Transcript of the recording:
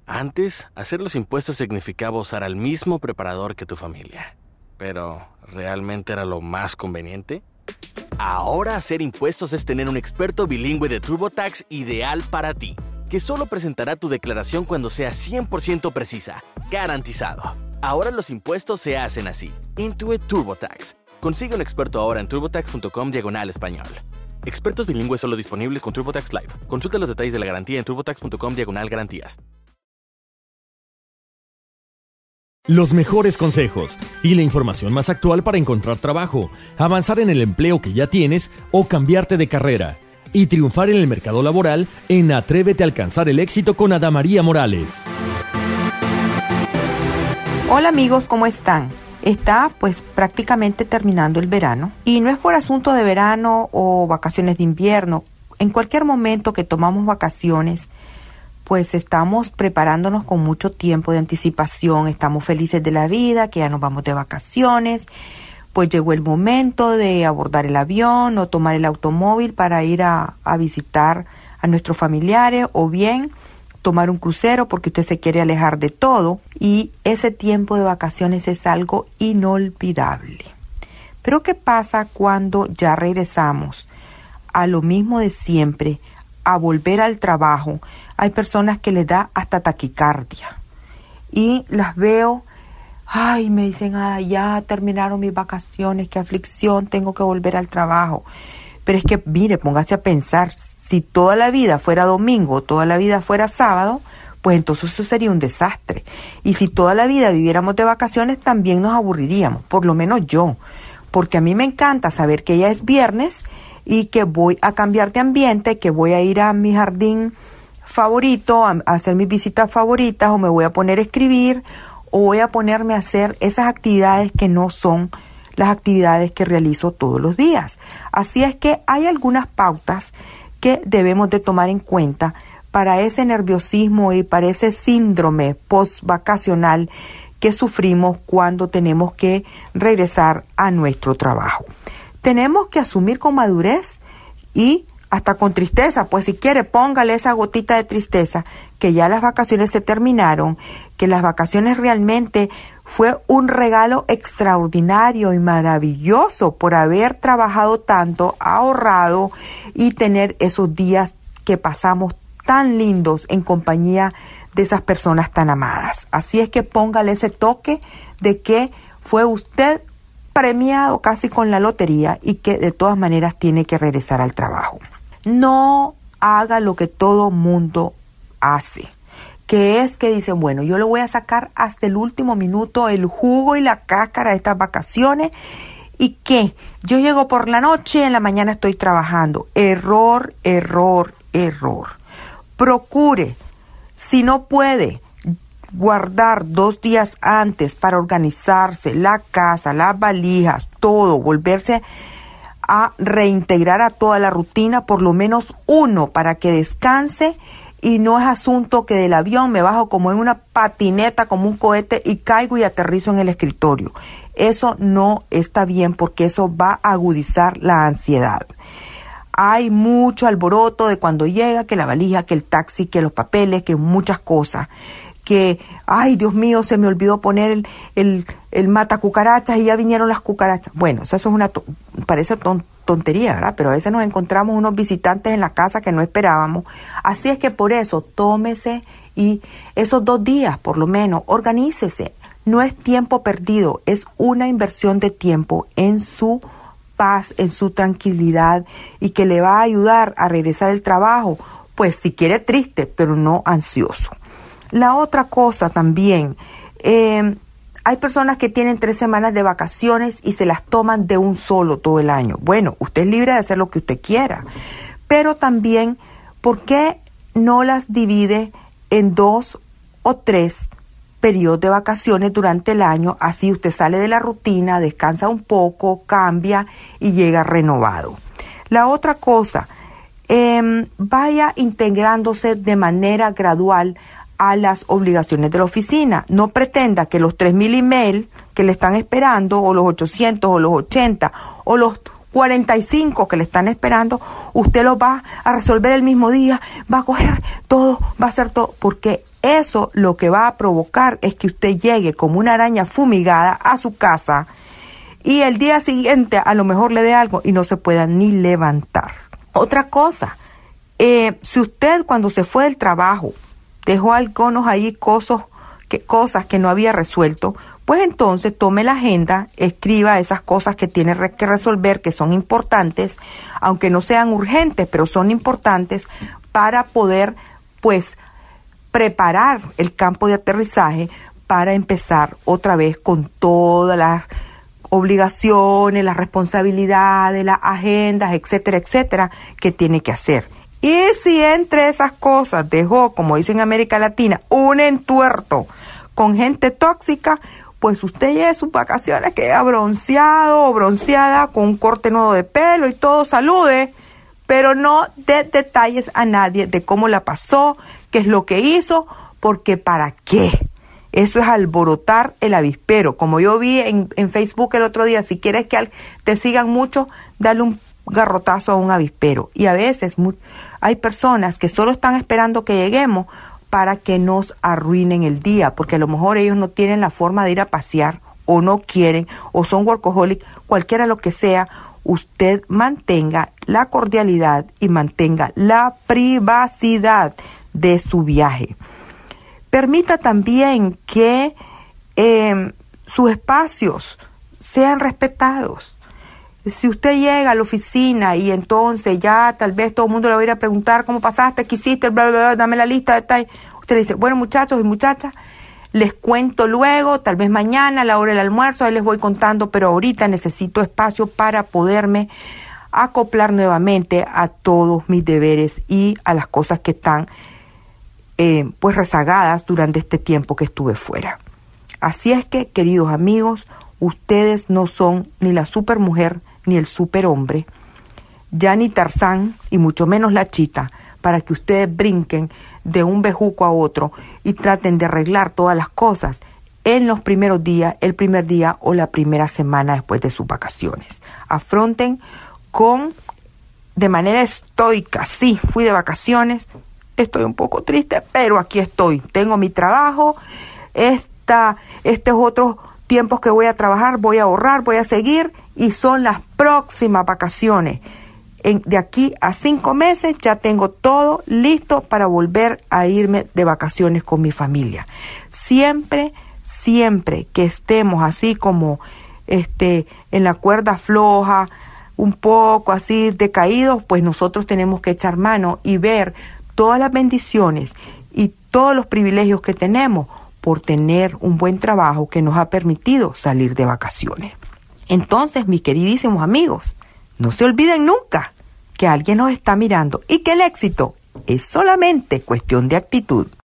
Antes, hacer los impuestos significaba usar al mismo preparador que tu familia. Pero, ¿realmente era lo más conveniente? Ahora hacer impuestos es tener un experto bilingüe de TurboTax ideal para ti, que solo presentará tu declaración cuando sea 100% precisa, garantizado. Ahora los impuestos se hacen así. Intuit TurboTax. Consigue un experto ahora en turbotax.com/español. Expertos bilingües solo disponibles con TurboTax Live. Consulta los detalles de la garantía en turbotax.com/garantías. Los mejores consejos y la información más actual para encontrar trabajo, avanzar en el empleo que ya tienes o cambiarte de carrera y triunfar en el mercado laboral en Atrévete a alcanzar el éxito con Adamaría Morales. Hola amigos, ¿cómo están? Está pues prácticamente terminando el verano y no es por asunto de verano o vacaciones de invierno. En cualquier momento que tomamos vacaciones, pues estamos preparándonos con mucho tiempo de anticipación, estamos felices de la vida, que ya nos vamos de vacaciones, pues llegó el momento de abordar el avión o tomar el automóvil para ir a visitar a nuestros familiares o bien tomar un crucero porque usted se quiere alejar de todo y ese tiempo de vacaciones es algo inolvidable. Pero ¿qué pasa cuando ya regresamos a lo mismo de siempre, a volver al trabajo? Hay personas que les da hasta taquicardia y las veo, me dicen, ya terminaron mis vacaciones, qué aflicción, tengo que volver al trabajo. Pero es que, mire, póngase a pensar, si toda la vida fuera domingo, toda la vida fuera sábado, pues entonces eso sería un desastre. Y si toda la vida viviéramos de vacaciones, también nos aburriríamos, por lo menos yo. Porque a mí me encanta saber que ya es viernes y que voy a cambiar de ambiente, que voy a ir a mi jardín favorito, a hacer mis visitas favoritas, o me voy a poner a escribir, o voy a ponerme a hacer esas actividades que no son las actividades que realizo todos los días. Así es que hay algunas pautas que debemos de tomar en cuenta para ese nerviosismo y para ese síndrome post-vacacional que sufrimos cuando tenemos que regresar a nuestro trabajo. Tenemos que asumir con madurez y hasta con tristeza, pues si quiere póngale esa gotita de tristeza, que ya las vacaciones se terminaron, que las vacaciones realmente fue un regalo extraordinario y maravilloso por haber trabajado tanto, ahorrado y tener esos días que pasamos tan lindos en compañía de esas personas tan amadas. Así es que póngale ese toque de que fue usted premiado casi con la lotería y que de todas maneras tiene que regresar al trabajo. No haga lo que todo mundo hace, que es que dicen, bueno, yo le voy a sacar hasta el último minuto el jugo y la cáscara de estas vacaciones y que yo llego por la noche y en la mañana estoy trabajando. Error, error, error. Procure, si no puede, guardar 2 días antes para organizarse la casa, las valijas, todo, volverse a reintegrar a toda la rutina, por lo menos uno para que descanse y no es asunto que del avión me bajo como en una patineta, como un cohete y caigo y aterrizo en el escritorio. Eso no está bien porque eso va a agudizar la ansiedad. Hay mucho alboroto de cuando llega, que la valija, que el taxi, que los papeles, que muchas cosas. Que, Dios mío, se me olvidó poner el matacucarachas y ya vinieron las cucarachas. Bueno, eso es parece tontería, ¿verdad? Pero a veces nos encontramos unos visitantes en la casa que no esperábamos. Así es que por eso, tómese y esos 2 días, por lo menos, organícese. No es tiempo perdido, es una inversión de tiempo en su paz, en su tranquilidad y que le va a ayudar a regresar al trabajo, pues si quiere triste, pero no ansioso. La otra cosa también, hay personas que tienen 3 semanas de vacaciones y se las toman de un solo todo el año. Bueno, usted es libre de hacer lo que usted quiera, pero también, ¿por qué no las divide en 2 o 3 periodos de vacaciones durante el año? Así usted sale de la rutina, descansa un poco, cambia y llega renovado. La otra cosa, vaya integrándose de manera gradual a las obligaciones de la oficina. No pretenda que los 3,000 emails que le están esperando, o los 800, o los 80, o los 45 que le están esperando, usted los va a resolver el mismo día, va a coger todo, va a hacer todo, porque Eso lo que va a provocar es que usted llegue como una araña fumigada a su casa y el día siguiente a lo mejor le dé algo y no se pueda ni levantar. Otra cosa, si usted cuando se fue del trabajo dejó algunos ahí cosas que no había resuelto, pues entonces tome la agenda, escriba esas cosas que tiene que resolver, que son importantes, aunque no sean urgentes, pero son importantes para poder, pues, preparar el campo de aterrizaje para empezar otra vez con todas las obligaciones, las responsabilidades, las agendas, etcétera, etcétera, que tiene que hacer. Y si entre esas cosas dejó, como dicen en América Latina, un entuerto con gente tóxica, pues usted lleve sus vacaciones, que haya bronceado o bronceada con un corte nuevo de pelo y todo, salude, pero no dé detalles a nadie de cómo la pasó, qué es lo que hizo, porque ¿para qué? Eso es alborotar el avispero. Como yo vi en Facebook el otro día, si quieres que te sigan mucho, dale un garrotazo a un avispero. Y a veces hay personas que solo están esperando que lleguemos para que nos arruinen el día, porque a lo mejor ellos no tienen la forma de ir a pasear, o no quieren, o son workaholic, cualquiera lo que sea. Usted mantenga la cordialidad y mantenga la privacidad de su viaje. Permita también que sus espacios sean respetados. Si usted llega a la oficina y entonces ya tal vez todo el mundo le va a ir a preguntar cómo pasaste, qué hiciste, bla, bla, bla, dame la lista de detalles. Usted le dice, bueno, muchachos y muchachas, les cuento luego, tal vez mañana a la hora del almuerzo, ahí les voy contando, pero ahorita necesito espacio para poderme acoplar nuevamente a todos mis deberes y a las cosas que están pues rezagadas durante este tiempo que estuve fuera. Así es que, queridos amigos, ustedes no son ni la supermujer ni el superhombre, ya ni Tarzán y mucho menos la Chita, para que ustedes brinquen de un bejuco a otro y traten de arreglar todas las cosas en los primeros días, el primer día o la primera semana después de sus vacaciones. Afronten de manera estoica. Sí, fui de vacaciones, estoy un poco triste, pero aquí estoy. Tengo mi trabajo, estos otros tiempos que voy a trabajar, voy a ahorrar, voy a seguir, y son las próximas vacaciones. De aquí a 5 meses ya tengo todo listo para volver a irme de vacaciones con mi familia. Siempre que estemos así como en la cuerda floja, un poco así decaídos, pues nosotros tenemos que echar mano y ver todas las bendiciones y todos los privilegios que tenemos por tener un buen trabajo que nos ha permitido salir de vacaciones. Entonces, mis queridísimos amigos, no se olviden nunca que alguien nos está mirando y que el éxito es solamente cuestión de actitud.